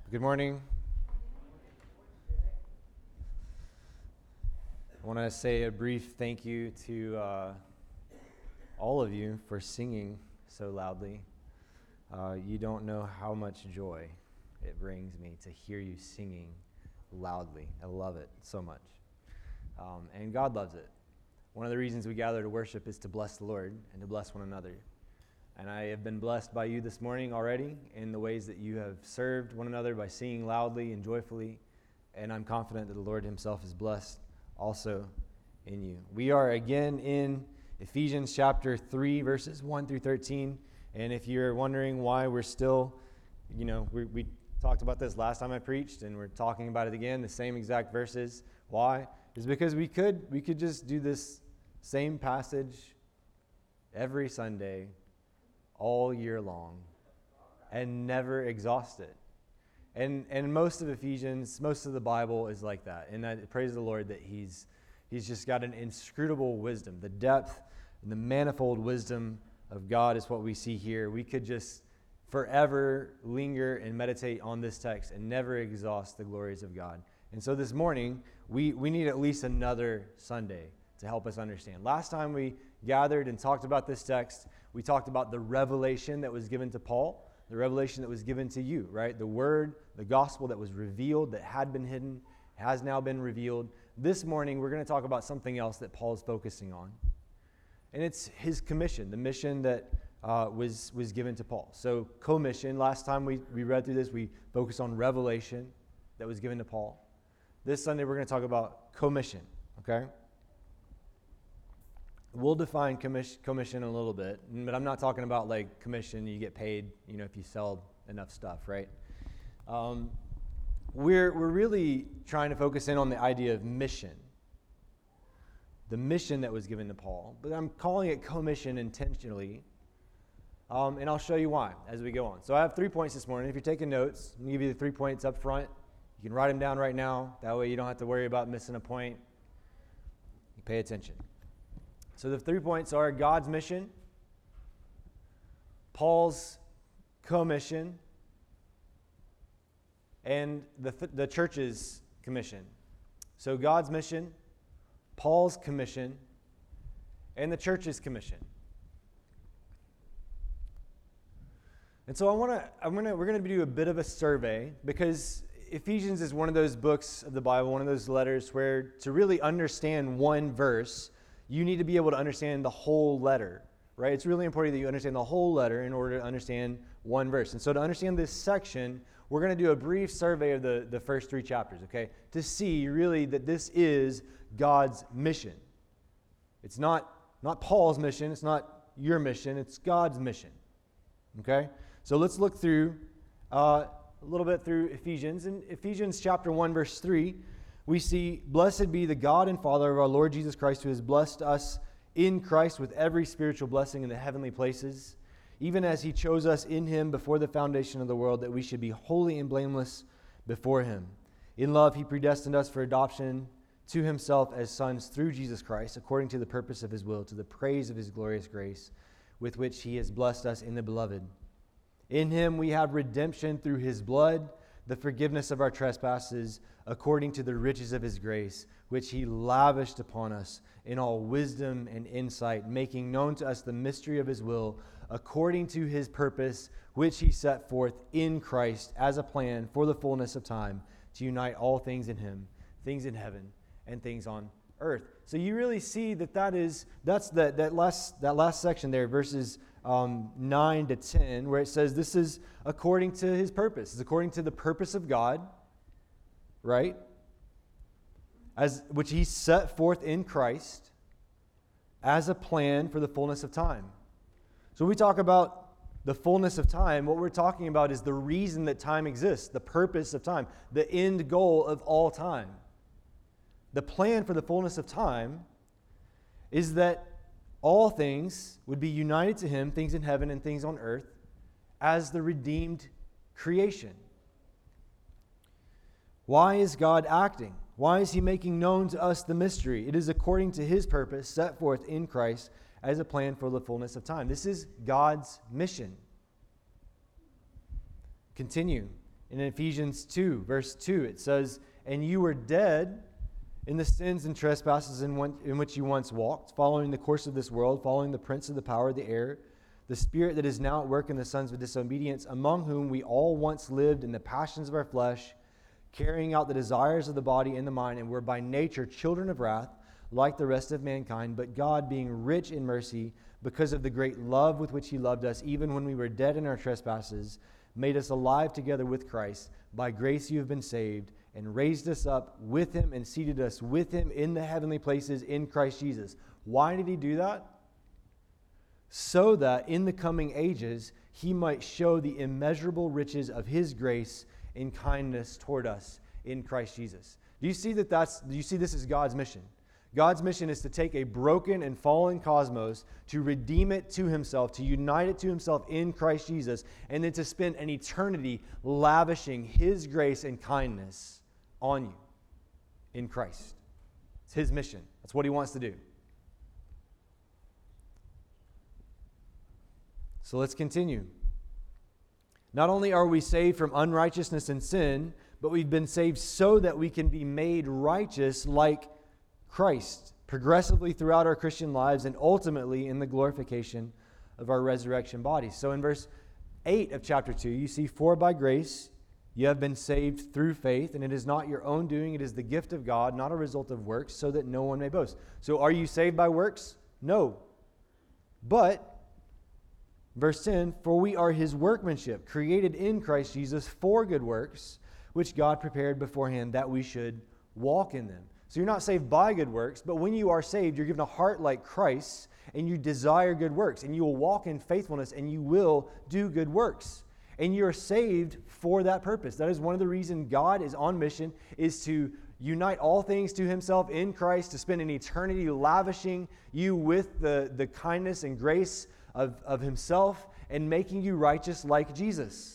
Good morning. I want to say a brief thank you to all of you for singing so loudly. You don't know how much joy it brings me to hear you singing loudly. I love it so much. And God loves it. One of the reasons we gather to worship is to bless the Lord and to bless one another. And I have been blessed by you this morning already in the ways that you have served one another by singing loudly and joyfully. And I'm confident that the Lord himself is blessed also in you. We are again in Ephesians chapter 3, verses 1 through 13. And if you're wondering why we're still, we talked about this last time I preached, and we're talking about it again, the same exact verses. Why? Is because we could just do this same passage every Sunday, all year long, and never exhaust it. And most of Ephesians, most of the Bible is like that. And I praise the Lord that He's just got an inscrutable wisdom. The depth and the manifold wisdom of God is what we see here. We could just forever linger and meditate on this text and never exhaust the glories of God. And so this morning, we need at least another Sunday to help us understand. Last time we gathered and talked about this text, we talked about the revelation that was given to Paul, the revelation that was given to you, right? The word, the gospel that was revealed, that had been hidden, has now been revealed. This morning, we're going to talk about something else that Paul's focusing on. And it's his commission, the mission that was given to Paul. So commission, last time we read through this, we focused on revelation that was given to Paul. This Sunday, we're going to talk about commission, okay? We'll define commission a little bit, but I'm not talking about like commission, you get paid, if you sell enough stuff, right? We're really trying to focus in on the idea of mission, the mission that was given to Paul, but I'm calling it commission intentionally, and I'll show you why as we go on. So I have 3 points this morning. If you're taking notes, I'm going to give you the 3 points up front. You can write them down right now. That way you don't have to worry about missing a point. You pay attention. So the 3 points are God's mission, Paul's commission, and the church's commission. So God's mission, Paul's commission, and the church's commission. And so we're going to do a bit of a survey, because Ephesians is one of those books of the Bible, one of those letters where to really understand one verse, you need to be able to understand the whole letter, right? It's really important that you understand the whole letter in order to understand one verse. And so to understand this section, we're going to do a brief survey of the first 3 chapters, okay? To see really that this is God's mission. It's not Paul's mission, it's not your mission, it's God's mission, okay? So let's look through a little bit through Ephesians. In Ephesians chapter 1, verse 3, we see, "Blessed be the God and Father of our Lord Jesus Christ, who has blessed us in Christ with every spiritual blessing in the heavenly places, even as he chose us in him before the foundation of the world, that we should be holy and blameless before him. In love, he predestined us for adoption to himself as sons through Jesus Christ, according to the purpose of his will, to the praise of his glorious grace, with which he has blessed us in the beloved. In him we have redemption through his blood, the forgiveness of our trespasses, according to the riches of his grace, which he lavished upon us in all wisdom and insight, making known to us the mystery of his will, according to his purpose, which he set forth in Christ as a plan for the fullness of time, to unite all things in him, things in heaven and things on earth." So you really see that's that last section there, verses 9 to 10, where it says this is according to his purpose. It's according to the purpose of God, right? As which he set forth in Christ as a plan for the fullness of time. So when we talk about the fullness of time, what we're talking about is the reason that time exists, the purpose of time, the end goal of all time. The plan for the fullness of time is that all things would be united to him, things in heaven and things on earth, as the redeemed creation. Why is God acting? Why is he making known to us the mystery? It is according to his purpose set forth in Christ as a plan for the fullness of time. This is God's mission. Continue. In Ephesians 2, verse 2, it says, "And you were dead in the sins and trespasses in which you once walked, following the course of this world, following the prince of the power of the air, the spirit that is now at work in the sons of disobedience, among whom we all once lived in the passions of our flesh, carrying out the desires of the body and the mind, and were by nature children of wrath, like the rest of mankind. But God, being rich in mercy, because of the great love with which he loved us, even when we were dead in our trespasses, made us alive together with Christ. By grace you have been saved, and raised us up with him and seated us with him in the heavenly places in Christ Jesus." Why did he do that? So that in the coming ages he might show the immeasurable riches of his grace and kindness toward us in Christ Jesus. Do you see this is God's mission? God's mission is to take a broken and fallen cosmos, to redeem it to himself, to unite it to himself in Christ Jesus, and then to spend an eternity lavishing his grace and kindness on you in Christ. It's his mission. That's what he wants to do. So let's continue. Not only are we saved from unrighteousness and sin, but we've been saved so that we can be made righteous like Christ, progressively throughout our Christian lives and ultimately in the glorification of our resurrection bodies. So in verse 8 of chapter 2, you see, "For by grace you have been saved through faith, and it is not your own doing, it is the gift of God, not a result of works, so that no one may boast." So are you saved by works? No. But, verse 10, "For we are his workmanship, created in Christ Jesus for good works, which God prepared beforehand that we should walk in them." So you're not saved by good works, but when you are saved, you're given a heart like Christ's, and you desire good works, and you will walk in faithfulness, and you will do good works. And you're saved for that purpose. That is one of the reasons God is on mission, is to unite all things to himself in Christ, to spend an eternity lavishing you with the kindness and grace of himself and making you righteous like Jesus.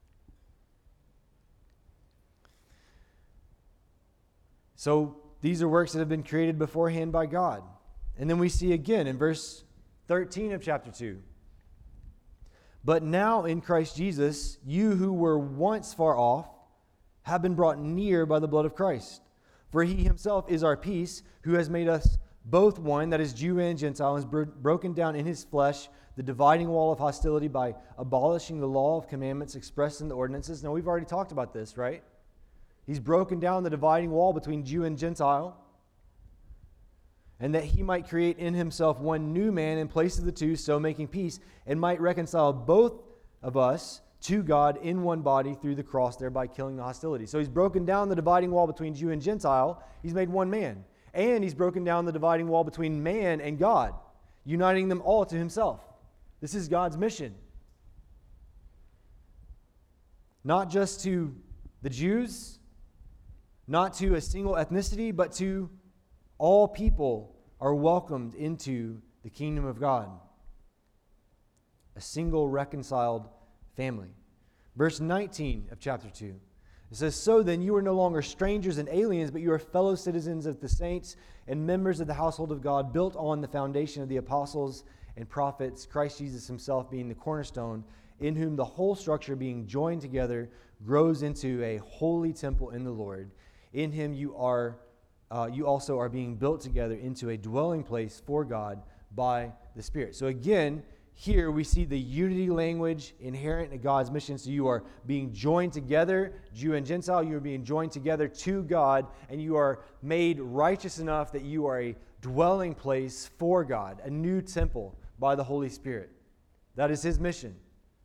So these are works that have been created beforehand by God. And then we see again in verse 13 of chapter 2. "But now in Christ Jesus, you who were once far off have been brought near by the blood of Christ. For he himself is our peace, who has made us both one," that is Jew and Gentile, "and has broken down in his flesh the dividing wall of hostility by abolishing the law of commandments expressed in the ordinances." Now we've already talked about this, right? He's broken down the dividing wall between Jew and Gentile, and that he might create in himself one new man in place of the two, so making peace, and might reconcile both of us to God in one body through the cross, thereby killing the hostility. So he's broken down the dividing wall between Jew and Gentile. He's made one man. And he's broken down the dividing wall between man and God, uniting them all to himself. This is God's mission. Not just to the Jews, not to a single ethnicity, but to all people are welcomed into the kingdom of God. A single reconciled family. Verse 19 of chapter 2. It says, "So then you are no longer strangers and aliens, but you are fellow citizens of the saints and members of the household of God, built on the foundation of the apostles and prophets, Christ Jesus himself being the cornerstone, in whom the whole structure being joined together grows into a holy temple in the Lord. In him you also are being built together into a dwelling place for God by the Spirit." So again, here we see the unity language inherent in God's mission. So you are being joined together, Jew and Gentile, you are being joined together to God, and you are made righteous enough that you are a dwelling place for God, a new temple by the Holy Spirit. That is his mission.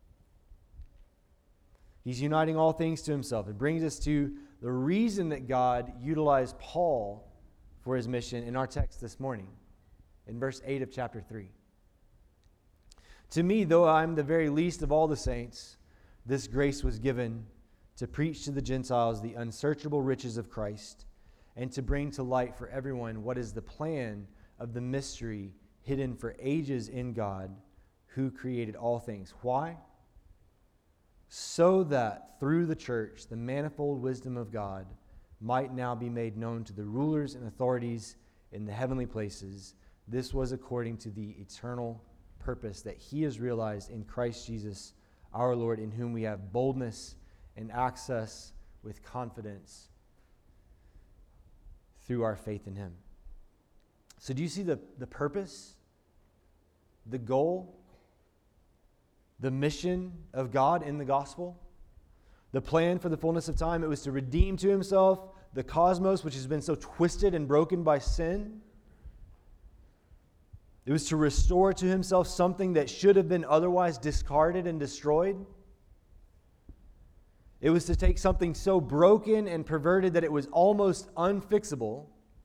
He's uniting all things to himself. It brings us to the reason that God utilized Paul for his mission in our text this morning, in verse 8 of chapter 3. "To me, though I am the very least of all the saints, this grace was given to preach to the Gentiles the unsearchable riches of Christ, and to bring to light for everyone what is the plan of the mystery hidden for ages in God, who created all things." Why? "So that through the church the manifold wisdom of God might now be made known to the rulers and authorities in the heavenly places. This was according to the eternal purpose that he is realized in Christ Jesus our Lord, in whom we have boldness and access with confidence through our faith in him. So do you see the purpose, the goal, the mission of God in the gospel? The plan for the fullness of time, it was to redeem to himself the cosmos, which has been so twisted and broken by sin. It was to restore to himself something that should have been otherwise discarded and destroyed. It was to take something so broken and perverted that it was almost unfixable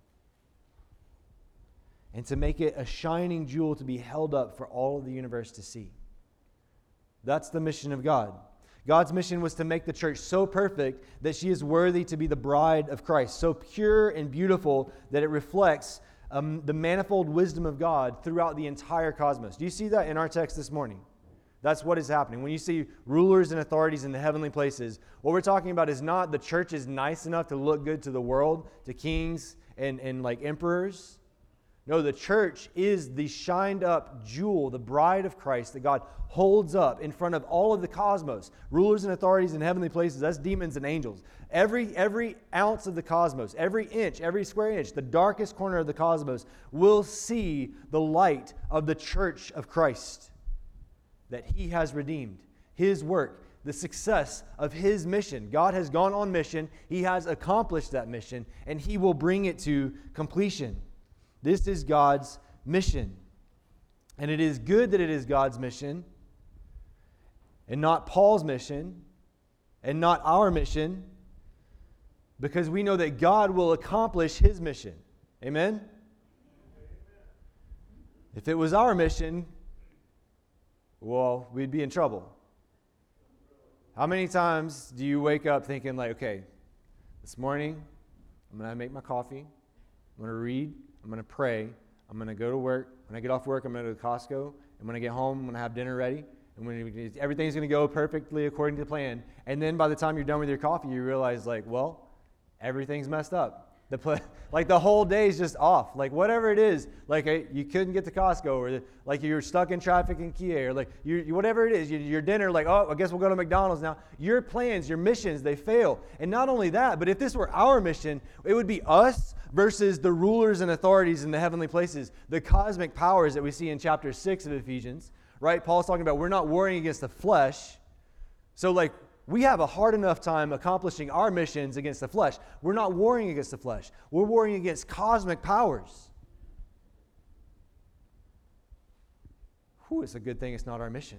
and to make it a shining jewel to be held up for all of the universe to see. That's the mission of God. God's mission was to make the church so perfect that she is worthy to be the bride of Christ, so pure and beautiful that it reflects the manifold wisdom of God throughout the entire cosmos. Do you see that in our text this morning? That's what is happening. When you see rulers and authorities in the heavenly places, what we're talking about is not the church is nice enough to look good to the world, to kings and like emperors. No, the church is the shined up jewel, the bride of Christ that God holds up in front of all of the cosmos. Rulers and authorities in heavenly places, that's demons and angels. Every ounce of the cosmos, every inch, every square inch, the darkest corner of the cosmos will see the light of the church of Christ that he has redeemed, his work, the success of his mission. God has gone on mission. He has accomplished that mission, and he will bring it to completion. This is God's mission. And it is good that it is God's mission and not Paul's mission and not our mission, because we know that God will accomplish his mission. Amen? If it was our mission, well, we'd be in trouble. How many times do you wake up thinking like, okay, this morning I'm going to make my coffee, I'm going to read, I'm going to pray, I'm going to go to work. When I get off work, I'm going to go to Costco. And when I get home, I'm going to have dinner ready. And everything's going to go perfectly according to plan. And then by the time you're done with your coffee, you realize like, well, everything's messed up. Like the whole day is just off. Like whatever it is, like you couldn't get to Costco, or like you're stuck in traffic in Kia, or like whatever it is, your dinner, like, oh, I guess we'll go to McDonald's now. Your plans, your missions, they fail. And not only that, but if this were our mission, it would be us versus the rulers and authorities in the heavenly places, the cosmic powers that we see in chapter 6 of Ephesians, right? Paul's talking about we're not warring against the flesh. So like, we have a hard enough time accomplishing our missions against the flesh. We're not warring against the flesh. We're warring against cosmic powers. Whew, it's a good thing it's not our mission.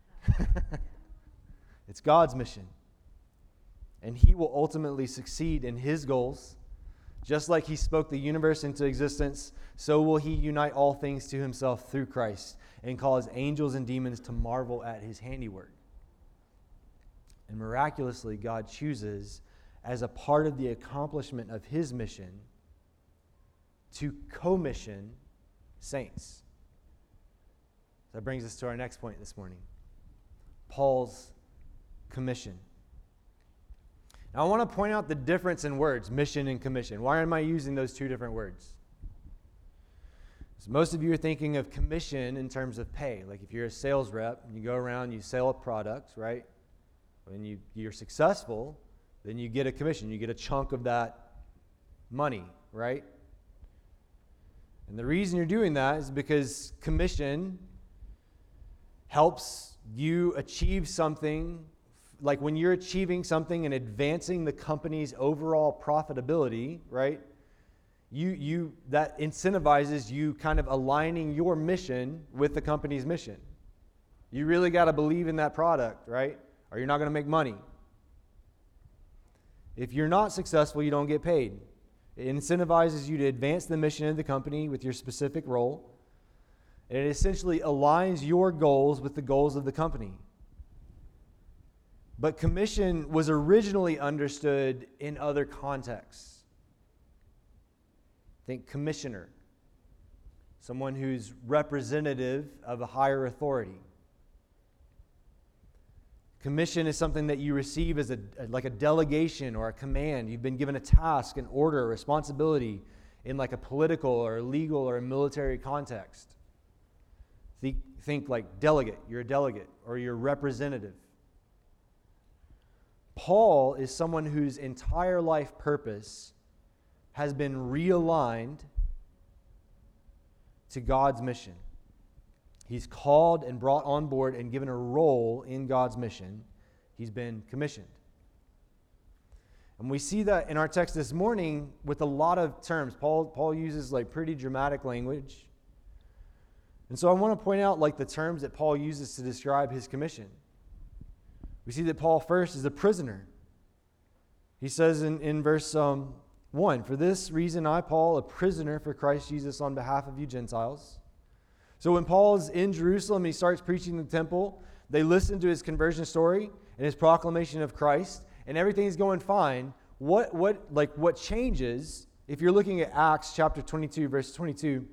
It's God's mission. And he will ultimately succeed in his goals. Just like he spoke the universe into existence, so will he unite all things to himself through Christ and cause angels and demons to marvel at his handiwork. And miraculously, God chooses, as a part of the accomplishment of his mission, to commission saints. That brings us to our next point this morning. Paul's commission. Now, I want to point out the difference in words, mission and commission. Why am I using those two different words? So most of you are thinking of commission in terms of pay. Like if you're a sales rep, and you go around, you sell a product, right? When you're successful, then you get a commission. You get a chunk of that money, right? And the reason you're doing that is because commission helps you achieve something. Like when you're achieving something and advancing the company's overall profitability, right? You that incentivizes you kind of aligning your mission with the company's mission. You really got to believe in that product, right? Or you're not going to make money. If you're not successful, you don't get paid. It incentivizes you to advance the mission of the company with your specific role. And it essentially aligns your goals with the goals of the company. But commission was originally understood in other contexts. Think commissioner, someone who's representative of a higher authority. Commission is something that you receive as like a delegation or a command. You've been given a task, an order, a responsibility in like a political or a legal or a military context. Think like delegate. You're a delegate or you're representative. Paul is someone whose entire life purpose has been realigned to God's mission. He's called and brought on board and given a role in God's mission. He's been commissioned. And we see that in our text this morning with a lot of terms. Paul uses like pretty dramatic language. And so I want to point out like the terms that Paul uses to describe his commission. We see that Paul first is a prisoner. He says in verse 1, "For this reason I, Paul, a prisoner for Christ Jesus on behalf of you Gentiles." So when Paul's in Jerusalem and he starts preaching in the temple, they listen to his conversion story and his proclamation of Christ, and everything's going fine. What changes, if you're looking at Acts chapter 22, verse 22,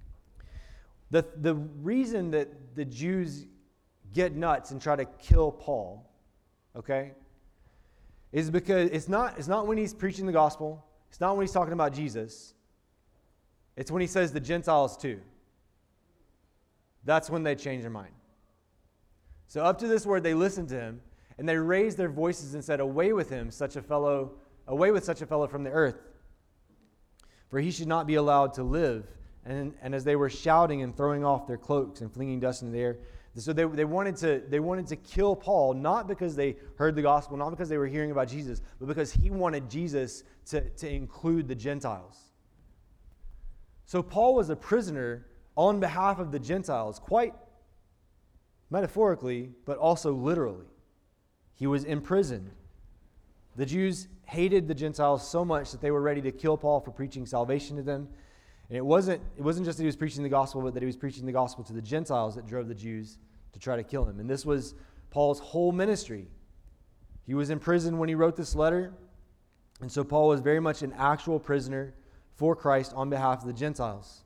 the reason that the Jews get nuts and try to kill Paul, okay, is because it's not when he's preaching the gospel, it's not when he's talking about Jesus, it's when he says the Gentiles too. That's when they change their mind. So up to this word, they listened to him, and they raised their voices and said, away with such a fellow from the earth, for he should not be allowed to live. And as they were shouting and throwing off their cloaks and flinging dust in the air, so they wanted to kill Paul, not because they heard the gospel, not because they were hearing about Jesus, but because he wanted Jesus to include the Gentiles. So Paul was a prisoner on behalf of the Gentiles, quite metaphorically, but also literally. He was imprisoned. The Jews hated the Gentiles so much that they were ready to kill Paul for preaching salvation to them. And it wasn't just that he was preaching the gospel, but that he was preaching the gospel to the Gentiles that drove the Jews to try to kill him. And this was Paul's whole ministry. He was in prison when he wrote this letter. And so Paul was very much an actual prisoner for Christ on behalf of the Gentiles.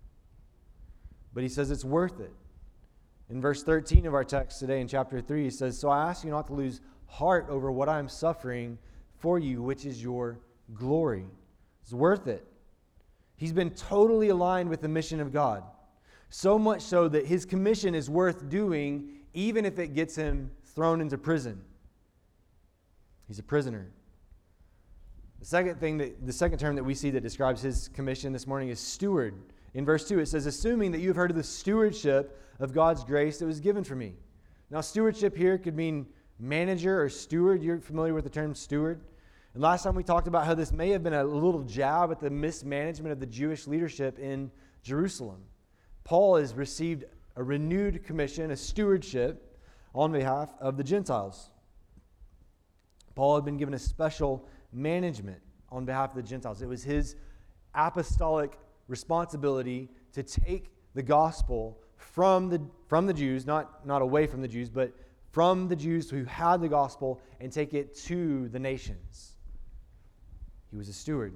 But he says it's worth it. In verse 13 of our text today in chapter 3, he says, "So I ask you not to lose heart over what I am suffering for you, which is your glory." It's worth it. He's been totally aligned with the mission of God. So much so that his commission is worth doing even if it gets him thrown into prison. He's a prisoner. The second term that we see that describes his commission this morning is steward. In verse 2, it says, "Assuming that you have heard of the stewardship of God's grace that was given for me." Now, stewardship here could mean manager or steward. You're familiar with the term steward. And last time we talked about how this may have been a little jab at the mismanagement of the Jewish leadership in Jerusalem. Paul has received a renewed commission, a stewardship on behalf of the Gentiles. Paul had been given a special management on behalf of the Gentiles. It was his apostolic responsibility to take the gospel from the Jews, not away from the Jews, but from the Jews who had the gospel and take it to the nations. He was a steward.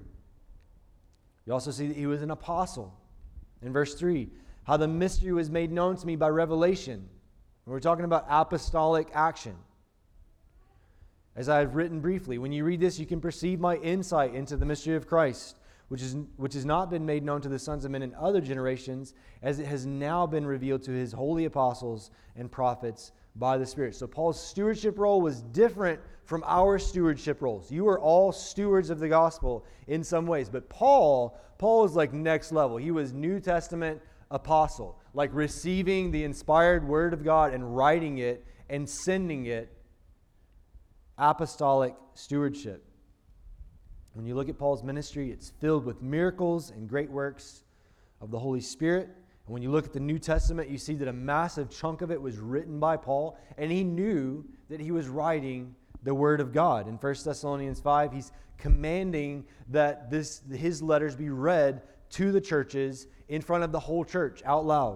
You also see that he was an apostle. In verse 3, how the mystery was made known to me by revelation. And we're talking about apostolic action. As I have written briefly, when you read this, you can perceive my insight into the mystery of Christ, which has not been made known to the sons of men in other generations, as it has now been revealed to his holy apostles and prophets by the Spirit. So Paul's stewardship role was different from our stewardship roles. You are all stewards of the gospel in some ways. But Paul was like next level. He was New Testament apostle, like receiving the inspired word of God and writing it and sending it. Apostolic stewardship. When you look at Paul's ministry, it's filled with miracles and great works of the Holy Spirit. And when you look at the New Testament, you see that a massive chunk of it was written by Paul, and he knew that he was writing the Word of God. In 1 Thessalonians 5, he's commanding that his letters be read to the churches in front of the whole church out loud.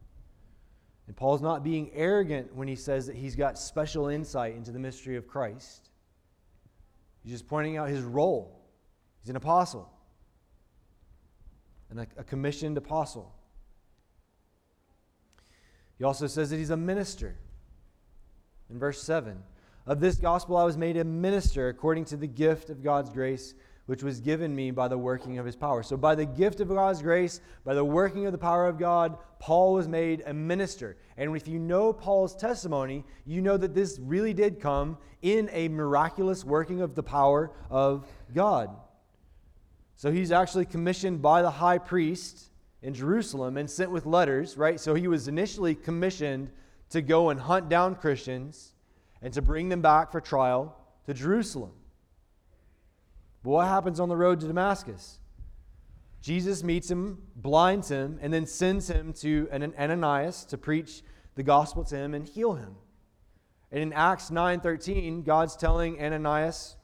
And Paul's not being arrogant when he says that he's got special insight into the mystery of Christ. He's just pointing out his role. He's an apostle, and a commissioned apostle. He also says that he's a minister. In verse 7, of this gospel I was made a minister according to the gift of God's grace, which was given me by the working of his power. So by the gift of God's grace, by the working of the power of God, Paul was made a minister. And if you know Paul's testimony, you know that this really did come in a miraculous working of the power of God. So he's actually commissioned by the high priest in Jerusalem and sent with letters, right? So he was initially commissioned to go and hunt down Christians and to bring them back for trial to Jerusalem. But what happens on the road to Damascus? Jesus meets him, blinds him, and then sends him to Ananias to preach the gospel to him and heal him. And in Acts 9:13, God's telling Ananias,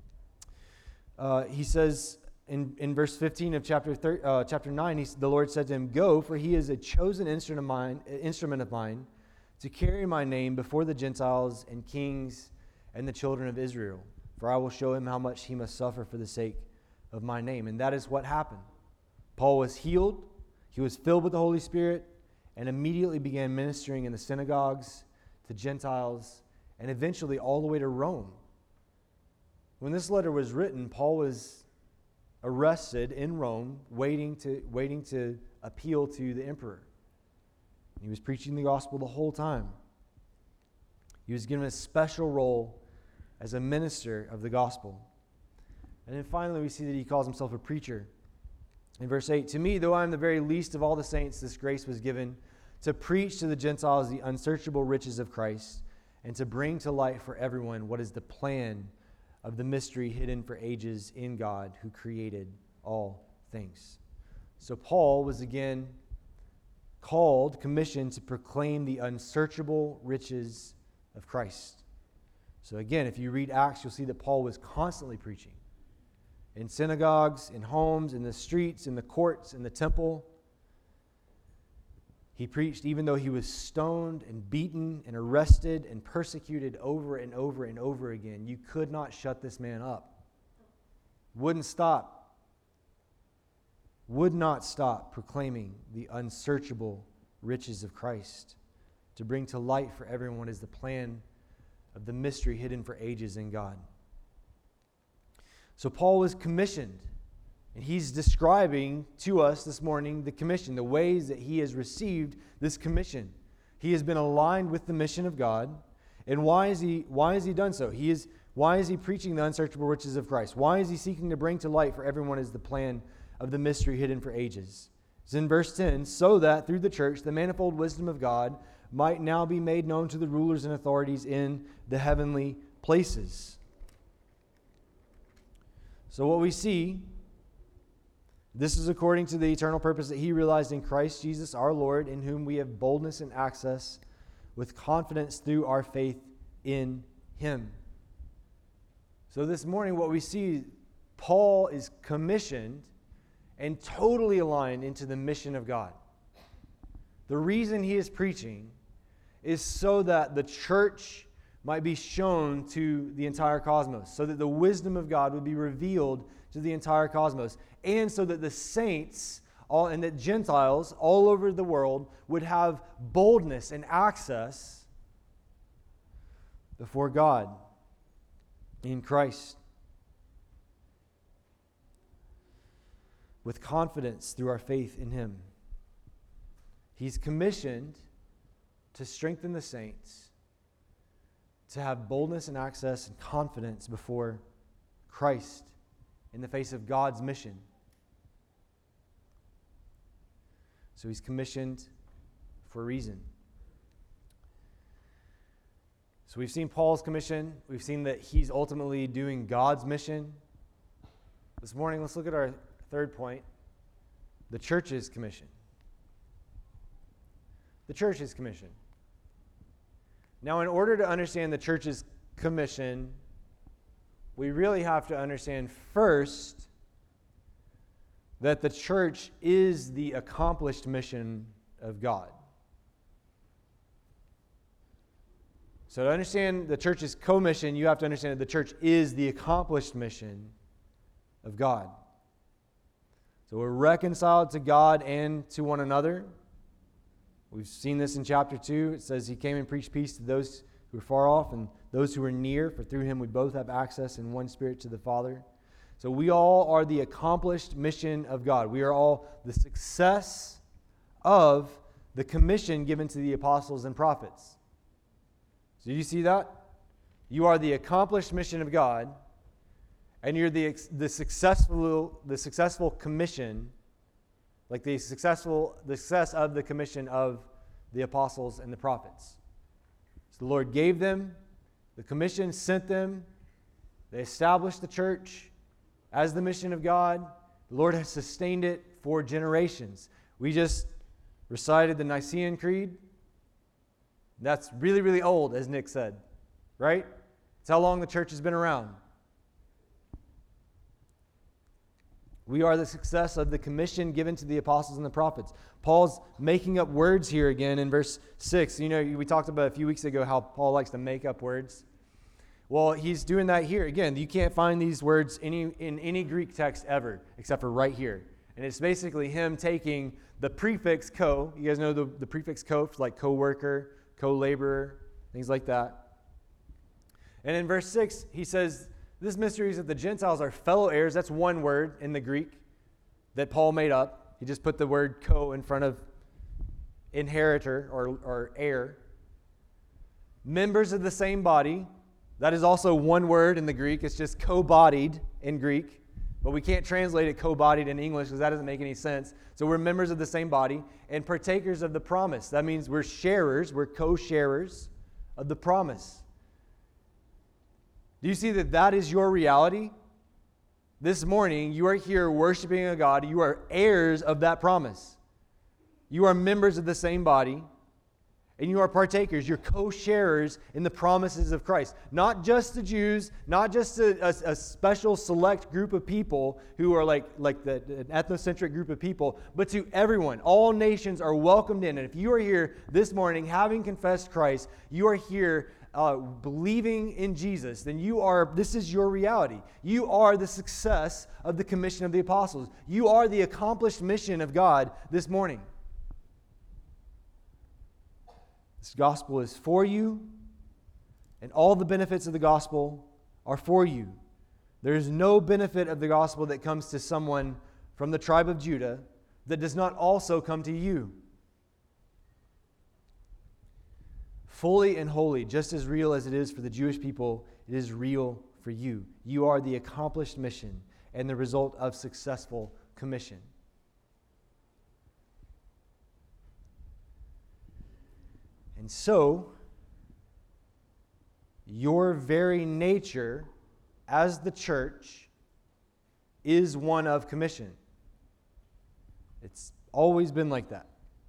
he says in verse 15 of chapter 9, the Lord said to him, "Go, for he is a chosen instrument of mine to carry my name before the Gentiles and kings and the children of Israel. For I will show him how much he must suffer for the sake of my name." And that is what happened. Paul was healed, he was filled with the Holy Spirit, and immediately began ministering in the synagogues to Gentiles and eventually all the way to Rome. When this letter was written, Paul was arrested in Rome, waiting to appeal to the emperor. He was preaching the gospel the whole time. He was given a special role as a minister of the gospel. And then finally we see that he calls himself a preacher. In verse 8, "To me, though I am the very least of all the saints, this grace was given to preach to the Gentiles the unsearchable riches of Christ and to bring to light for everyone what is the plan of the mystery hidden for ages in God who created all things." So Paul was again commissioned to proclaim the unsearchable riches of Christ. So again, if you read Acts, you'll see that Paul was constantly preaching in synagogues, in homes, in the streets, in the courts, in the temple. He preached even though he was stoned and beaten and arrested and persecuted over and over and over again. You could not shut this man up. Wouldn't stop. Would not stop proclaiming the unsearchable riches of Christ to bring to light for everyone what is the plan of the mystery hidden for ages in God. So Paul was commissioned, and he's describing to us this morning the commission, the ways that he has received this commission. He has been aligned with the mission of God. And why is he done so? Why is he preaching the unsearchable riches of Christ? Why is he seeking to bring to light for everyone is the plan of the mystery hidden for ages? It's in verse 10, "So that through the church the manifold wisdom of God might now be made known to the rulers and authorities in the heavenly places." So what we see, this is according to the eternal purpose that he realized in Christ Jesus our Lord, in whom we have boldness and access with confidence through our faith in him. So this morning what we see, Paul is commissioned and totally aligned into the mission of God. The reason he is preaching is so that the church might be shown to the entire cosmos, so that the wisdom of God would be revealed to the entire cosmos, and so that the saints and that Gentiles all over the world would have boldness and access before God in Christ with confidence through our faith in him. He's commissioned to strengthen the saints, to have boldness and access and confidence before Christ in the face of God's mission. So he's commissioned for a reason. So we've seen Paul's commission. We've seen that he's ultimately doing God's mission. This morning, let's look at our third point, the church's commission. The church's commission. Now, in order to understand the church's commission, we really have to understand first that the church is the accomplished mission of God. So to understand the church's commission, you have to understand that the church is the accomplished mission of God. So we're reconciled to God and to one another. We've seen this in chapter 2. It says he came and preached peace to those who were far off and those who were near, for through him we both have access in one spirit to the Father. So we all are the accomplished mission of God. We are all the success of the commission given to the apostles and prophets. So do you see that? You are the accomplished mission of God, and you're the successful commission, like the success of the commission of the apostles and the prophets. So the Lord gave them the commission, sent them, they established the church as the mission of God. The Lord has sustained it for generations. We just recited the Nicene Creed. That's really, really old, as Nick said, right? It's how long the church has been around. We are the success of the commission given to the apostles and the prophets. Paul's making up words here again in verse 6. You know, we talked about a few weeks ago how Paul likes to make up words. Well, he's doing that here. Again, you can't find these words in any Greek text ever, except for right here. And it's basically him taking the prefix co. You guys know the prefix co, like co-worker, co-laborer, things like that. And in verse 6, he says, this mystery is that the Gentiles are fellow heirs. That's one word in the Greek that Paul made up. He just put the word co in front of inheritor or heir. Members of the same body. That is also one word in the Greek. It's just co-bodied in Greek. But we can't translate it co-bodied in English because that doesn't make any sense. So we're members of the same body and partakers of the promise. That means we're sharers. We're co-sharers of the promise. Do you see that that is your reality? This morning, you are here worshiping a God. You are heirs of that promise. You are members of the same body, and you are partakers. You're co-sharers in the promises of Christ. Not just the Jews, not just a special select group of people who are like the ethnocentric group of people, but to everyone. All nations are welcomed in. And if you are here this morning having confessed Christ, you are here believing in Jesus, then this is your reality. You are the success of the commission of the apostles. You are the accomplished mission of God this morning. This gospel is for you, and all the benefits of the gospel are for you. There is no benefit of the gospel that comes to someone from the tribe of Judah that does not also come to you. Fully and wholly, just as real as it is for the Jewish people, it is real for you. You are the accomplished mission and the result of successful commission. And so, your very nature as the church is one of commission. It's always been like that.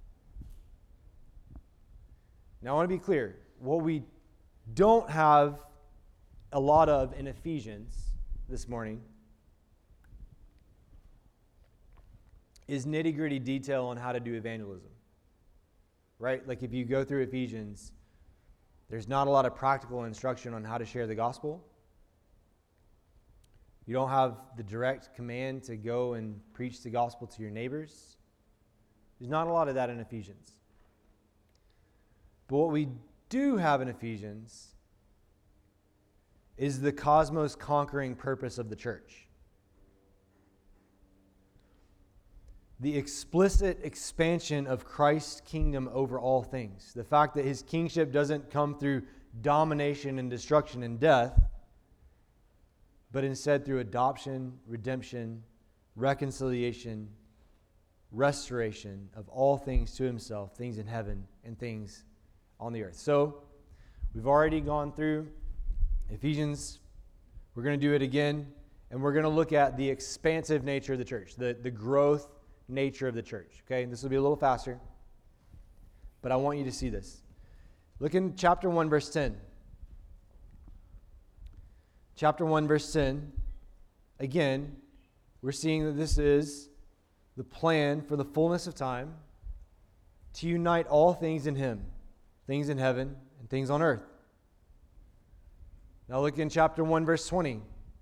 Now, I want to be clear. What we don't have a lot of in Ephesians this morning is nitty-gritty detail on how to do evangelism. Right? Like if you go through Ephesians, there's not a lot of practical instruction on how to share the gospel. You don't have the direct command to go and preach the gospel to your neighbors. There's not a lot of that in Ephesians. But what we do have in Ephesians is the cosmos conquering purpose of the church. The explicit expansion of Christ's kingdom over all things. The fact that his kingship doesn't come through domination and destruction and death, but instead through adoption, redemption, reconciliation, restoration of all things to himself, things in heaven and things on the earth. So, we've already gone through Ephesians. We're going to do it again, and we're going to look at the expansive nature of the church, the growth nature of the church. Okay, and this will be a little faster, but I want you to see this. Look in chapter 1, verse 10. Chapter 1, verse 10. Again, we're seeing that this is the plan for the fullness of time to unite all things in him, things in heaven and things on earth. Now look in chapter 1, verse 20.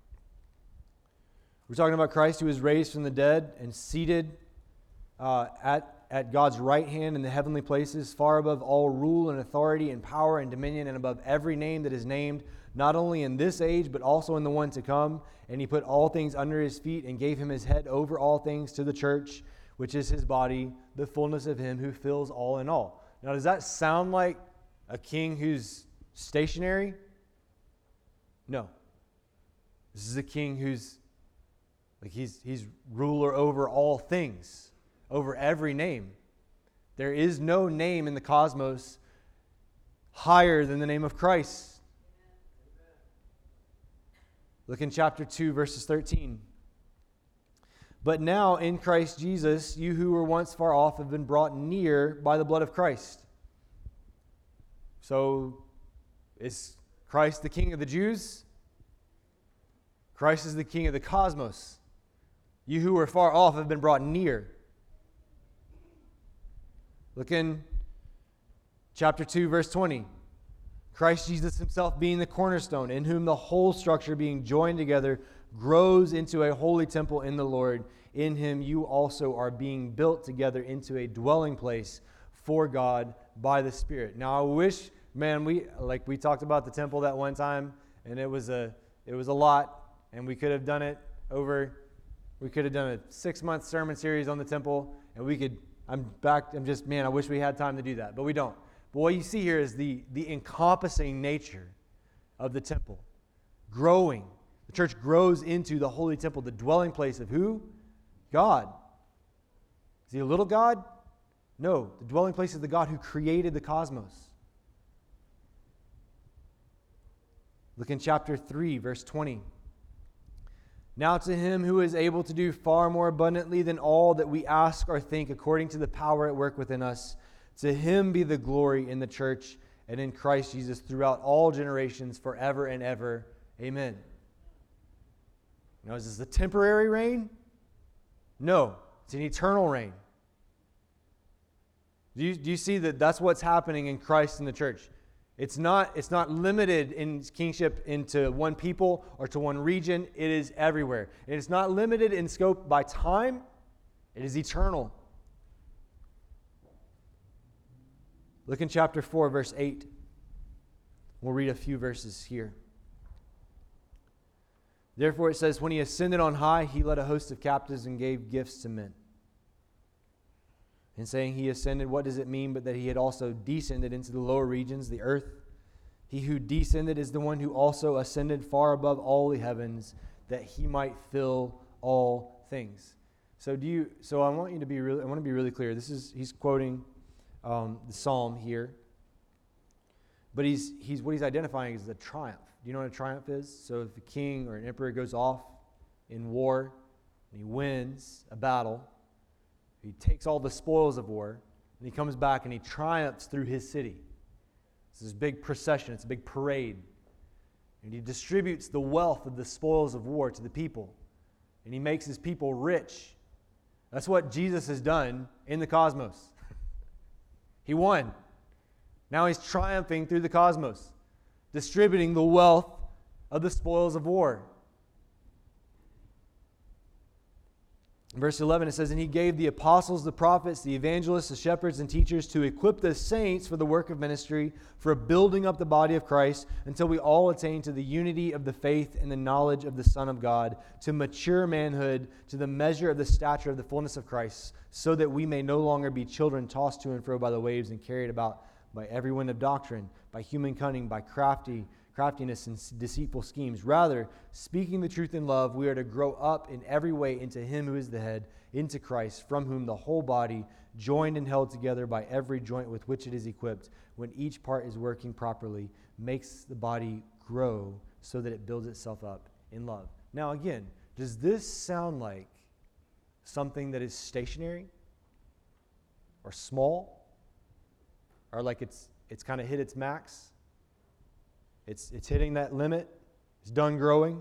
We're talking about Christ who was raised from the dead and seated at God's right hand in the heavenly places, far above all rule and authority and power and dominion and above every name that is named, not only in this age, but also in the one to come. And he put all things under his feet and gave him his head over all things to the church, which is his body, the fullness of him who fills all in all. Now, does that sound like a king who's stationary? No. This is a king who's like he's ruler over all things, over every name. There is no name in the cosmos higher than the name of Christ. Look in chapter 2, verses 13. But now in Christ Jesus, you who were once far off have been brought near by the blood of Christ. So, is Christ the King of the Jews? Christ is the King of the cosmos. You who were far off have been brought near. Look in chapter 2, verse 20. Christ Jesus himself being the cornerstone, in whom the whole structure being joined together grows into a holy temple in the Lord. In him you also are being built together into a dwelling place for God by the Spirit. Now I wish, man, we talked about the temple that one time, and it was a lot, and we could have done it over. We could have done a 6-month sermon series on the temple, and I wish we had time to do that, but we don't. But what you see here is the encompassing nature of the temple. Growing. The church grows into the holy temple, the dwelling place of who? God. Is he a little God? No. The dwelling place of the God who created the cosmos. Look in chapter 3, verse 20. Now to him who is able to do far more abundantly than all that we ask or think, according to the power at work within us, to him be the glory in the church and in Christ Jesus throughout all generations, forever and ever. Amen. Now, is this a temporary reign? No, it's an eternal reign. Do you see that that's what's happening in Christ and the church? It's not limited in kingship into one people or to one region. It is everywhere. And it's not limited in scope by time. It is eternal. Look in chapter 4, verse 8. We'll read a few verses here. Therefore it says, when he ascended on high, he led a host of captives and gave gifts to men. In saying he ascended, what does it mean but that he had also descended into the lower regions, the earth? He who descended is the one who also ascended far above all the heavens, that he might fill all things. So I want to be really clear. He's quoting the psalm here, but he's what he's identifying is a triumph. Do you know what a triumph is? So if a king or an emperor goes off in war and he wins a battle, he takes all the spoils of war, and he comes back and he triumphs through his city. It's this big procession. It's a big parade. And he distributes the wealth of the spoils of war to the people. And he makes his people rich. That's what Jesus has done in the cosmos. He won. Now he's triumphing through the cosmos, distributing the wealth of the spoils of war. In verse 11 it says, and he gave the apostles, the prophets, the evangelists, the shepherds, and teachers to equip the saints for the work of ministry, for building up the body of Christ, until we all attain to the unity of the faith and the knowledge of the Son of God, to mature manhood, to the measure of the stature of the fullness of Christ, so that we may no longer be children tossed to and fro by the waves and carried about by every wind of doctrine, by human cunning, by craftiness and deceitful schemes. Rather, speaking the truth in love, we are to grow up in every way into him who is the head, into Christ, from whom the whole body, joined and held together by every joint with which it is equipped, when each part is working properly, makes the body grow so that it builds itself up in love. Now again, does this sound like something that is stationary or small, or like it's kind of hit its max? It's hitting that limit. It's done growing.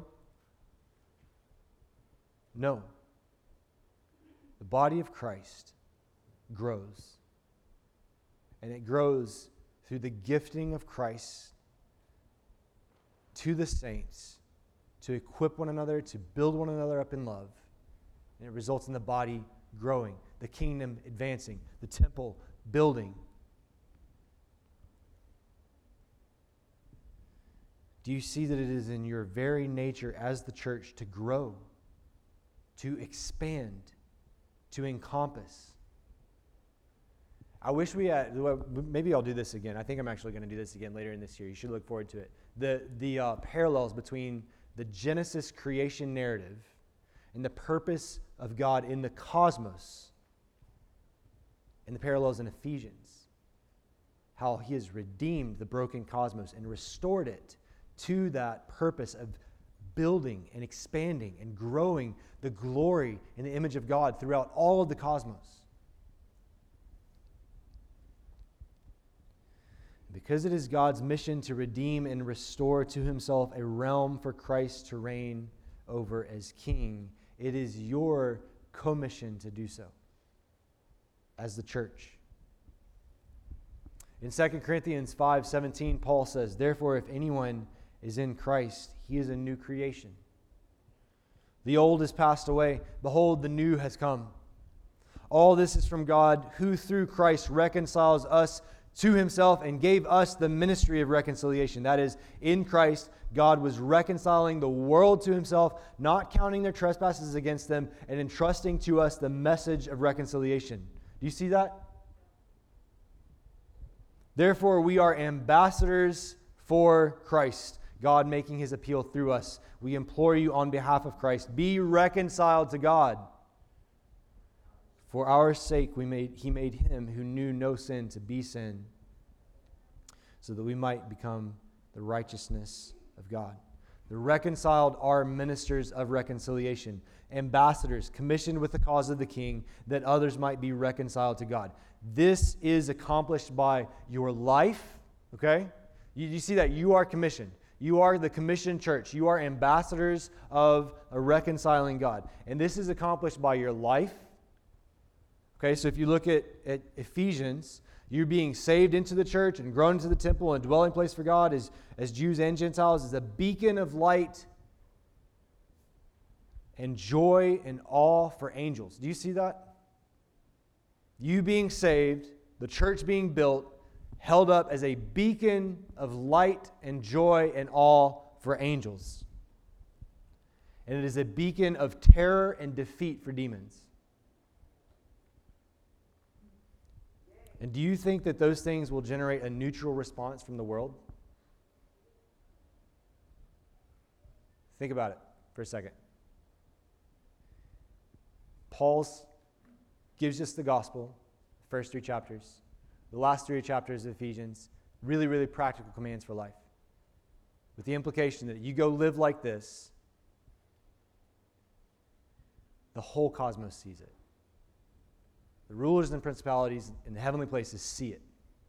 No. The body of Christ grows. And it grows through the gifting of Christ to the saints to equip one another, to build one another up in love. And it results in the body growing, the kingdom advancing, the temple building. Do you see that it is in your very nature as the church to grow, to expand, to encompass? I wish we had, maybe I'll do this again. I think I'm actually going to do this again later in this year. You should look forward to it. The parallels between the Genesis creation narrative and the purpose of God in the cosmos and the parallels in Ephesians. How he has redeemed the broken cosmos and restored it to that purpose of building and expanding and growing the glory and the image of God throughout all of the cosmos. Because it is God's mission to redeem and restore to himself a realm for Christ to reign over as king, it is your commission to do so as the church. In 2 Corinthians 5:17, Paul says, "Therefore, if anyone is in Christ, he is a new creation. The old has passed away. Behold, the new has come. All this is from God, who through Christ reconciles us to himself and gave us the ministry of reconciliation." That is, in Christ, God was reconciling the world to himself, not counting their trespasses against them, and entrusting to us the message of reconciliation. Do you see that? Therefore, we are ambassadors for Christ, God making his appeal through us. We implore you on behalf of Christ, be reconciled to God. For our sake, he made him who knew no sin to be sin, so that we might become the righteousness of God. The reconciled are ministers of reconciliation, ambassadors commissioned with the cause of the king, that others might be reconciled to God. This is accomplished by your life, okay? You see that? You are commissioned. You are the commissioned church. You are ambassadors of a reconciling God. And this is accomplished by your life. Okay, so if you look at Ephesians, you're being saved into the church and grown into the temple and dwelling place for God as Jews and Gentiles, as a beacon of light and joy and awe for angels. Do you see that? You being saved, the church being built, held up as a beacon of light and joy and awe for angels. And it is a beacon of terror and defeat for demons. And do you think that those things will generate a neutral response from the world? Think about it for a second. Paul gives us the gospel, first 3 chapters. The last 3 chapters of Ephesians, really, really practical commands for life. With the implication that you go live like this, the whole cosmos sees it. The rulers and principalities in the heavenly places see it.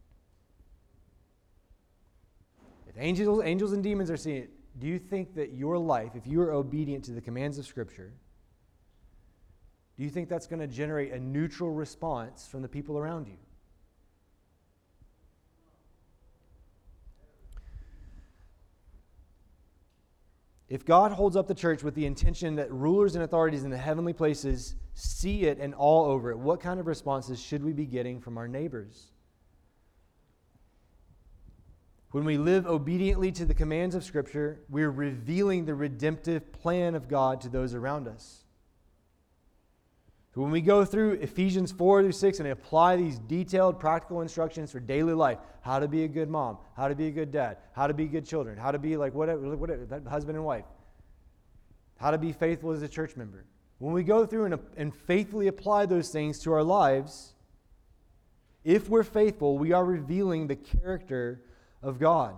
If angels and demons are seeing it, do you think that your life, if you are obedient to the commands of Scripture, do you think that's going to generate a neutral response from the people around you? If God holds up the church with the intention that rulers and authorities in the heavenly places see it and awe over it, what kind of responses should we be getting from our neighbors? When we live obediently to the commands of Scripture, we're revealing the redemptive plan of God to those around us. So when we go through Ephesians 4-6 and apply these detailed practical instructions for daily life, how to be a good mom, how to be a good dad, how to be good children, how to be like whatever husband and wife, how to be faithful as a church member. When we go through and faithfully apply those things to our lives, if we're faithful, we are revealing the character of God.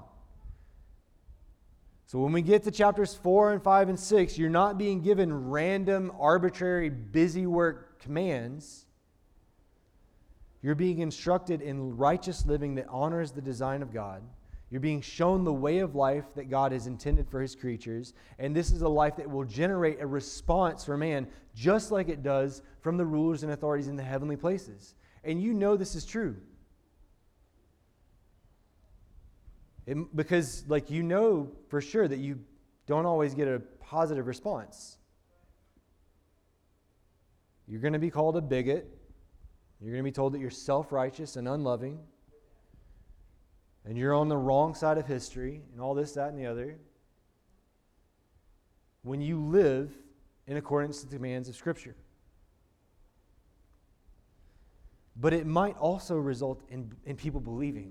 So when we get to chapters 4 and 5 and 6, you're not being given random, arbitrary, busy work commands. You're being instructed in righteous living that honors the design of God. You're being shown the way of life that God has intended for his creatures. And this is a life that will generate a response for man, just like it does from the rulers and authorities in the heavenly places. And you know this is true. Because you know for sure that you don't always get a positive response. You're going to be called a bigot. You're going to be told that you're self-righteous and unloving. And you're on the wrong side of history and all this, that, and the other. when you live in accordance to the commands of Scripture. But it might also result in people believing.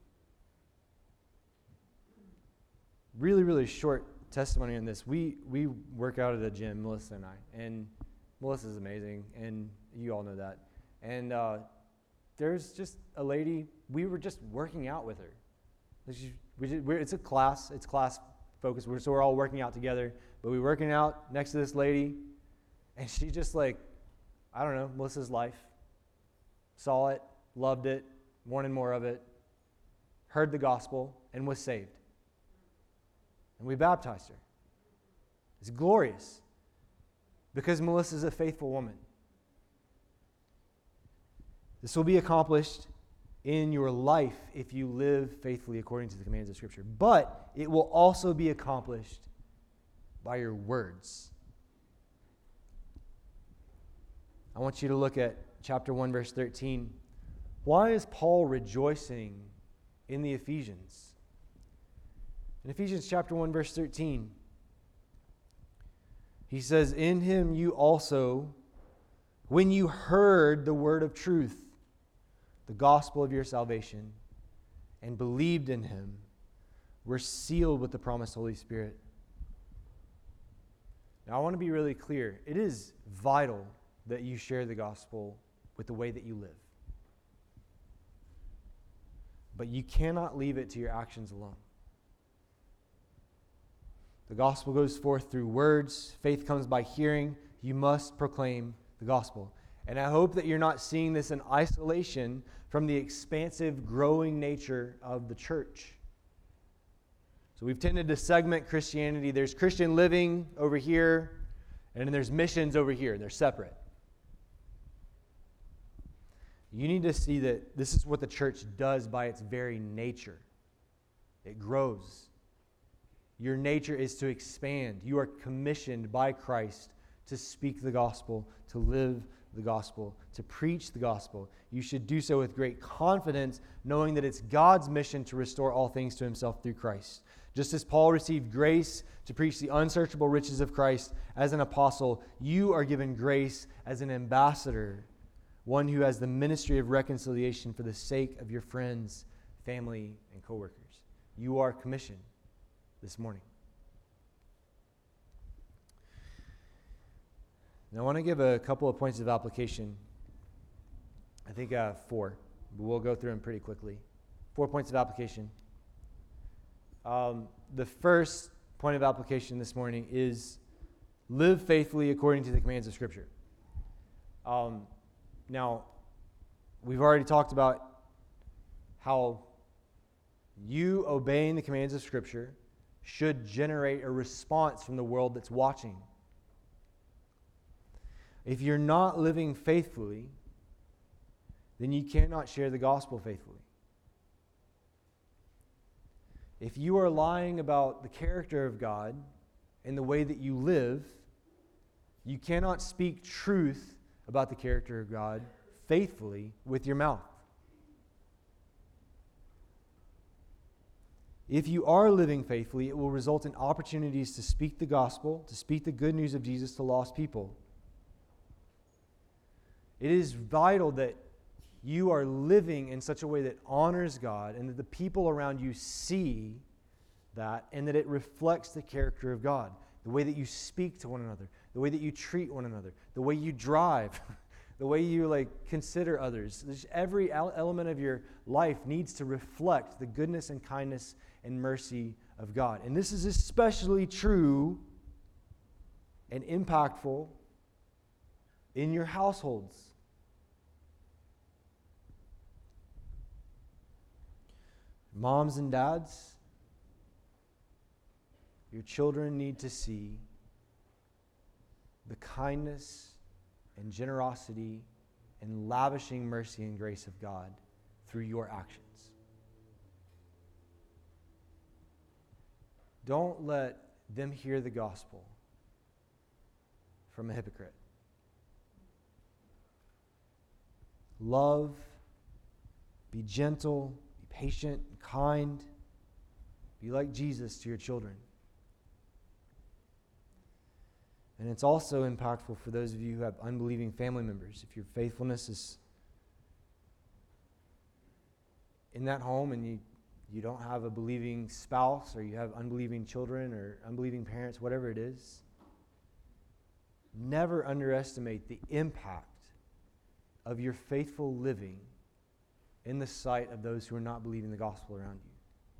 Really, really short testimony on this. We work out at a gym, Melissa and I, and Melissa's amazing, and you all know that. And there's just a lady, we were just working out with her. It's a class, it's class focused, so we're all working out together, but we're working out next to this lady, and she just like, I don't know, Melissa's life. Saw it, loved it, wanted more of it, heard the gospel, and was saved. And we baptized her. It's glorious because Melissa's a faithful woman. This will be accomplished in your life if you live faithfully according to the commands of Scripture. But it will also be accomplished by your words. I want you to look at chapter 1, verse 13. Why is Paul rejoicing in the Ephesians? In Ephesians chapter 1, verse 13, he says, "In him you also, when you heard the word of truth, the gospel of your salvation, and believed in him, were sealed with the promised Holy Spirit." Now I want to be really clear. It is vital that you share the gospel with the way that you live. But you cannot leave it to your actions alone. The gospel goes forth through words. Faith comes by hearing. You must proclaim the gospel. And I hope that you're not seeing this in isolation from the expansive, growing nature of the church. So we've tended to segment Christianity. There's Christian living over here, and then there's missions over here. They're separate. You need to see that this is what the church does by its very nature. It grows. Your nature is to expand. You are commissioned by Christ to speak the gospel, to live the gospel, to preach the gospel. You should do so with great confidence, knowing that it's God's mission to restore all things to himself through Christ. Just as Paul received grace to preach the unsearchable riches of Christ as an apostle, you are given grace as an ambassador, one who has the ministry of reconciliation for the sake of your friends, family, and coworkers. You are commissioned this morning. Now I want to give a couple of points of application. I think 4, but we'll go through them pretty quickly. 4 points of application. The first point of application this morning is live faithfully according to the commands of Scripture. Now, we've already talked about how you obeying the commands of Scripture should generate a response from the world that's watching. If you're not living faithfully, then you cannot share the gospel faithfully. If you are lying about the character of God and the way that you live, you cannot speak truth about the character of God faithfully with your mouth. If you are living faithfully, it will result in opportunities to speak the gospel, to speak the good news of Jesus to lost people. It is vital that you are living in such a way that honors God and that the people around you see that and that it reflects the character of God. The way that you speak to one another, the way that you treat one another, the way you drive, the way you consider others. Every element of your life needs to reflect the goodness and kindness and mercy of God. And this is especially true and impactful in your households. Moms and dads, your children need to see the kindness and generosity and lavishing mercy and grace of God through your actions. Don't let them hear the gospel from a hypocrite. Love, be gentle, be patient, kind. Be like Jesus to your children. And it's also impactful for those of you who have unbelieving family members. If your faithfulness is in that home and you don't have a believing spouse, or you have unbelieving children or unbelieving parents, whatever it is, never underestimate the impact of your faithful living in the sight of those who are not believing the gospel around you.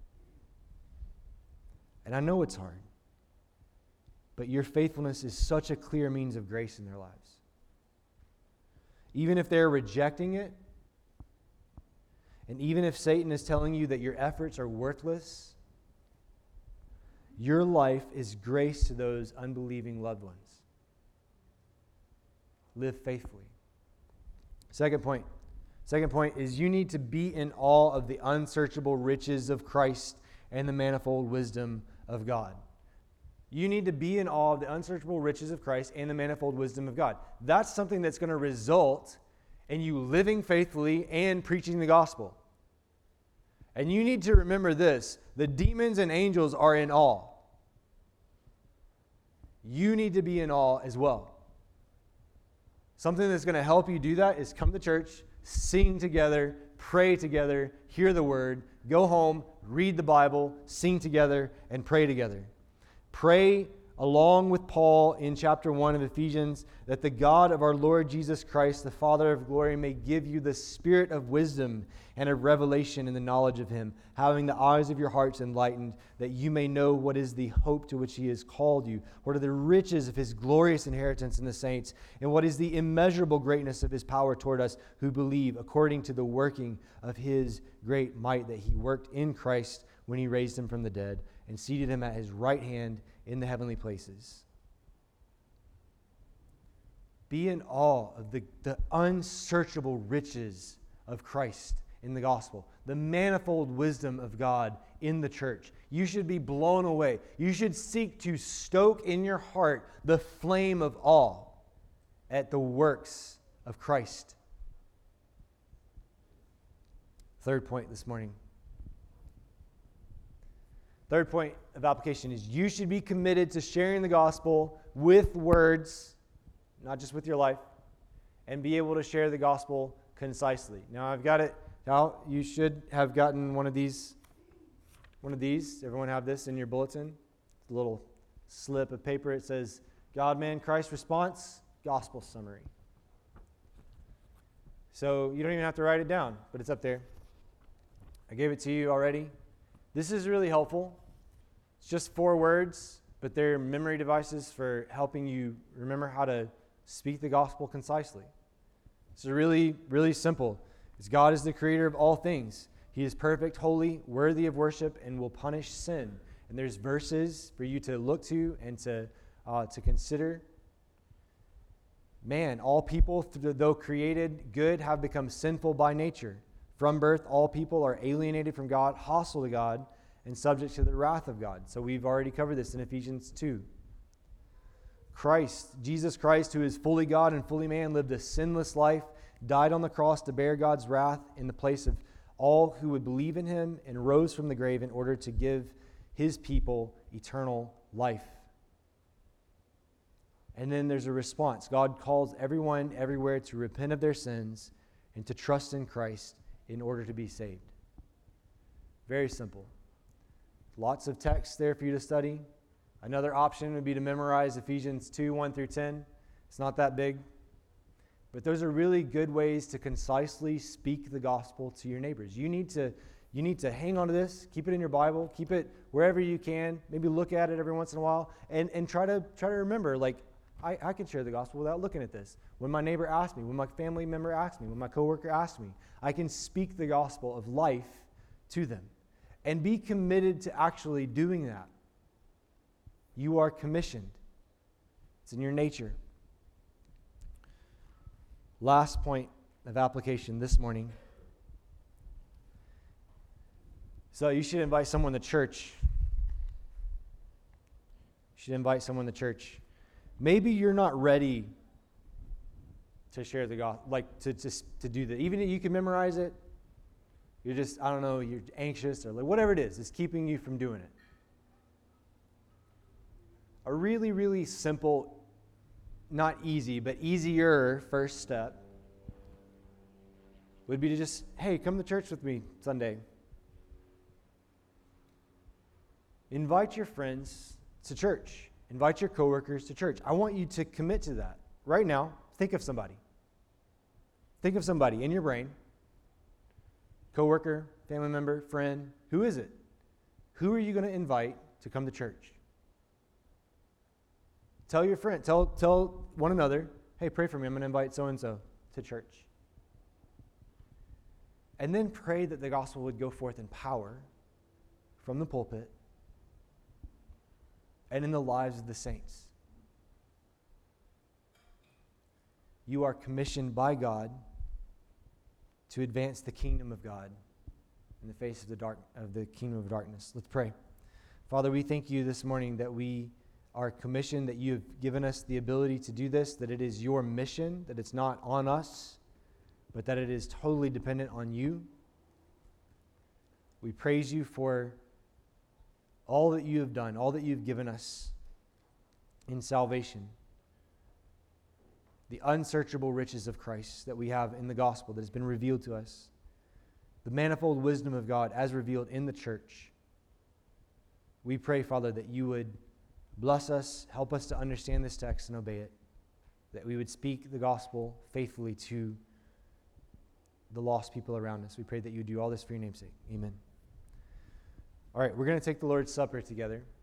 And I know it's hard, but your faithfulness is such a clear means of grace in their lives. Even if they're rejecting it, and even if Satan is telling you that your efforts are worthless, your life is grace to those unbelieving loved ones. Live faithfully. Second point is you need to be in awe of the unsearchable riches of Christ and the manifold wisdom of God. You need to be in awe of the unsearchable riches of Christ and the manifold wisdom of God. That's something that's going to result in you living faithfully and preaching the gospel. And you need to remember this: the demons and angels are in awe. You need to be in awe as well. Something that's going to help you do that is come to church, sing together, pray together, hear the word, go home, read the Bible, sing together, and pray together. Pray along with Paul in chapter 1 of Ephesians that the God of our Lord Jesus Christ, the Father of glory, may give you the spirit of wisdom and of revelation in the knowledge of Him, having the eyes of your hearts enlightened, that you may know what is the hope to which He has called you, what are the riches of His glorious inheritance in the saints, and what is the immeasurable greatness of His power toward us who believe, according to the working of His great might that He worked in Christ when He raised Him from the dead and seated Him at His right hand in the heavenly places. Be in awe of the unsearchable riches of Christ in the gospel, the manifold wisdom of God in the church. You should be blown away. You should seek to stoke in your heart the flame of awe at the works of Christ. Third point this morning. Third point of application is you should be committed to sharing the gospel with words, not just with your life, and be able to share the gospel concisely. Now, I've got it out. You should have gotten one of these. Everyone have this in your bulletin. It's a little slip of paper. It says, God, man, Christ response, gospel summary. So you don't even have to write it down, but it's up there. I gave it to you already. This is really helpful. It's just 4 words, but they're memory devices for helping you remember how to speak the gospel concisely. It's really, really simple. It's God is the creator of all things. He is perfect, holy, worthy of worship, and will punish sin. And there's verses for you to look to and to consider. Man, all people, though created good, have become sinful by nature. From birth, all people are alienated from God, hostile to God, and subject to the wrath of God. So we've already covered this in Ephesians 2. Jesus Christ, who is fully God and fully man, lived a sinless life, died on the cross to bear God's wrath in the place of all who would believe in Him, and rose from the grave in order to give His people eternal life. And then there's a response. God calls everyone everywhere to repent of their sins and to trust in Christ in order to be saved. Very simple. Lots of text there for you to study. Another option would be to memorize Ephesians 2, 1 through 10. It's not that big. But those are really good ways to concisely speak the gospel to your neighbors. You need to hang on to this, keep it in your Bible, keep it wherever you can, maybe look at it every once in a while, and try to remember, like, I can share the gospel without looking at this. When my neighbor asks me, when my family member asks me, when my coworker asks me, I can speak the gospel of life to them. And be committed to actually doing that. You are commissioned. It's in your nature. Last point of application this morning. So you should invite someone to church. You should invite someone to church. Maybe you're not ready to share the gospel, like to do that. Even if you can memorize it, you're just, I don't know, you're anxious or like whatever it is keeping you from doing it. A really, really simple not easy, but easier first step would be to just, hey, come to church with me Sunday. Invite your friends to church. Invite your coworkers to church. I want you to commit to that. Right now, think of somebody. Think of somebody in your brain. Coworker, family member, friend. Who is it? Who are you going to invite to come to church? Tell your friend, tell one another, hey, pray for me. I'm going to invite so-and-so to church. And then pray that the gospel would go forth in power from the pulpit and in the lives of the saints. You are commissioned by God to advance the kingdom of God in the face of the kingdom of darkness. Let's pray. Father, we thank you this morning that we are commissioned, that you have given us the ability to do this, that it is your mission, that it's not on us, but that it is totally dependent on you. We praise you for all that you have done, all that you've given us in salvation, the unsearchable riches of Christ that we have in the gospel that has been revealed to us, the manifold wisdom of God as revealed in the church. We pray, Father, that you would bless us, help us to understand this text and obey it, that we would speak the gospel faithfully to the lost people around us. We pray that you do all this for your name's sake. Amen. All right, we're going to take the Lord's Supper together.